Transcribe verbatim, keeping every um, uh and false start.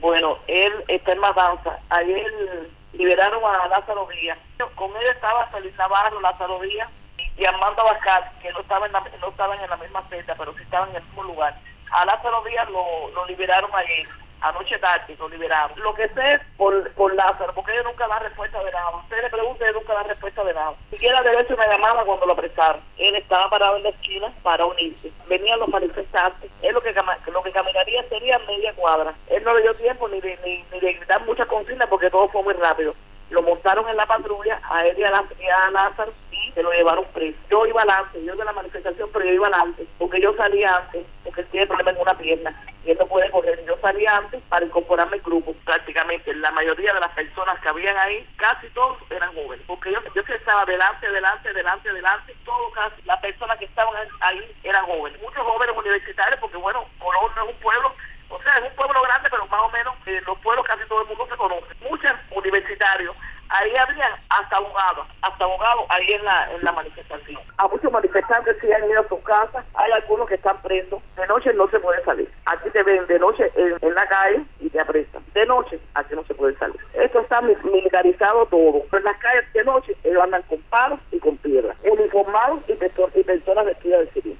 Bueno, él está en matanza. Ayer liberaron a Lázaro Díaz. Con él estaba Feliz Navarro, Lázaro Díaz y Armando Abascal, que no estaban, en la, no estaban en la misma celda, pero sí estaban en el mismo lugar. A Lázaro Díaz lo, lo liberaron ayer. Anoche tarde lo liberaron. Lo que sé es por, por Lázaro, porque ellos nunca dan respuesta de nada. Usted le pregunta, ellos nunca dan respuesta de nada. Si quiera derecho una llamada cuando lo apresaron. Él estaba parado en la esquina para unirse. Venían los manifestantes. Él lo que, lo que caminaría sería media cuadra. Él no le dio tiempo ni de, ni, ni de gritar muchas consignas porque todo fue muy rápido. Lo montaron en la patrulla, a él y a, la, y a Lázaro, y se lo llevaron preso. Yo iba adelante, yo de la manifestación, pero yo iba adelante, porque yo salía antes, porque él tiene problema en una pierna, y él no puede correr. Yo salía antes para incorporarme al grupo. Prácticamente la mayoría de las personas que habían ahí, casi todos eran jóvenes, porque yo, yo que estaba delante, delante, delante, delante, todos casi, las personas que estaban ahí eran jóvenes. Muchos jóvenes universitarios, porque bueno, Colón no es un pueblo, o sea, es un pueblo grande, pero más o menos eh, los pueblos casi todo el mundo se conoce. Muchos universitarios, ahí había hasta abogados, hasta abogados ahí en la en la manifestación. A muchos manifestantes sí han ido a sus casas, hay algunos que están presos. De noche no se puede salir. Aquí te ven de noche en, en la calle y te apresan. De noche aquí no se puede salir. Esto está militarizado todo. En las calles de noche ellos andan con palos y con piedras, uniformados y, y personas vestidas de civil.